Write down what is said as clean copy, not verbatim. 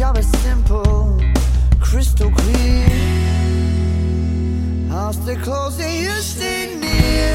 job is simple, crystal clear. I'll stay close and you stay near.